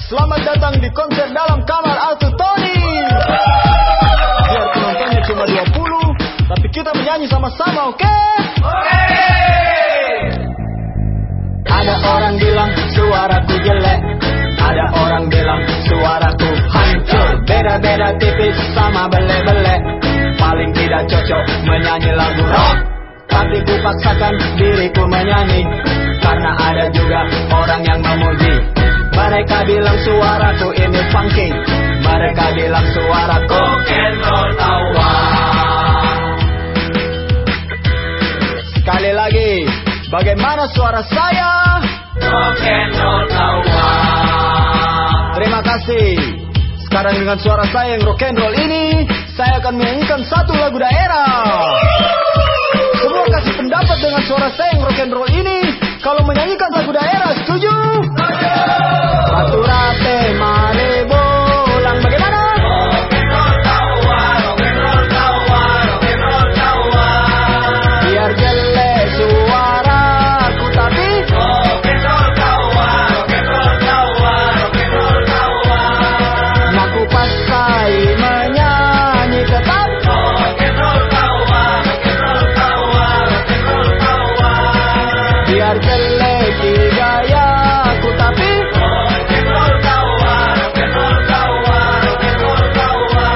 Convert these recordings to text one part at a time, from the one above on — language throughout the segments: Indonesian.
Selamat datang di konser dalam kamar Altu Tony. Biar penontonnya cuma 20, tapi kita menyanyi sama-sama, oke? Oke. Ada orang bilang suaraku jelek, ada orang bilang suaraku hancur. Beda-beda tipis sama belek-belek, paling tidak cocok menyanyi lagu rock. Tapi ku paksakan diriku menyanyi, karena ada juga orang yang memuji. Mereka bilang suaraku ini funky, mereka bilang suaraku rock and roll tawa. Sekali lagi, bagaimana suara saya? Rock and roll tawa. Terima kasih. Sekarang dengan suara saya yang rock and roll ini, saya akan menyanyikan satu lagu daerah. Semua kasih pendapat dengan suara saya yang rock and roll ini. Kalau menyanyikan lagu daerah, setuju? Baturate mare bolang, bagaimana? Rock and roll tawa, rock and roll tawa, rock and roll tawa. Biar jelek suaraku tapi Rock and roll tawa, rock and roll tawa, rock and roll tawa. aku pasai menyanyi tetap. Rock and roll tawa, rock and roll tawa, rock and roll tawa. Biar jelek gayaku tapi Rock and roll tawa, rock and roll tawa, rock and roll tawa.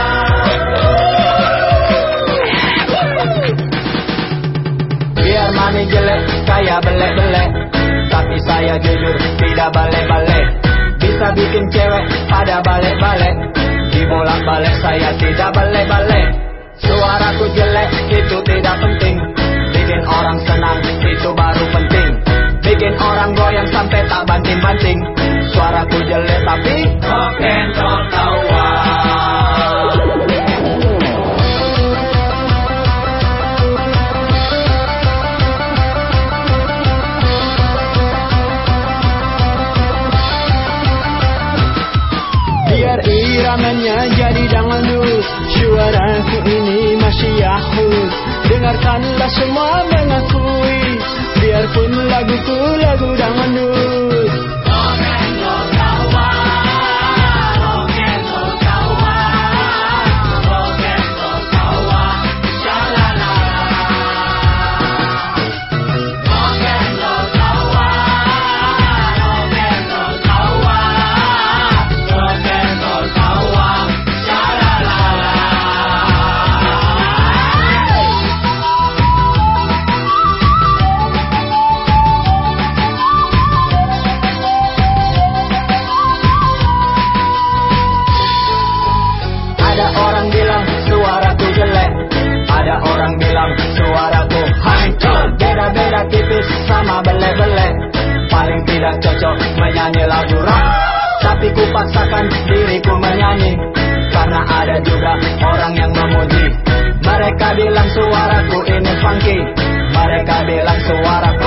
biar mani jelek kayak belek-belek, tapi saya jujur tidak balik-balik. Bisa bikin cewek pada balik-balik, di bolak-balik saya tidak balik-balik. Suaraku jelek itu tidak penting, bikin orang senang itu baru penting. Bikin orang goyang sampai tak banting-banting. Suaraku jelek tapi Rock and roll tawa. biar iramanya jadi dangdut, suaraku ini masih yahut. Dengarkanlah semua mengakui, biarpun laguku lagu dangdut. Rock and roll tawa, rock and roll tawa, rock and roll tawa, shalala. Rock and roll tawa, rock and roll tawa, rock and roll tawa, shalala. Ada orang bilang suaraku jelek, ada orang bilang suaraku hancur. Beda-beda tipis sama belek-belek, paling tidak cocok menyanyi lagu rock. Tapi ku paksakan diriku menyanyi, karena ada juga orang yang memuji. Mereka bilang suaraku ini funky, mereka bilang suaraku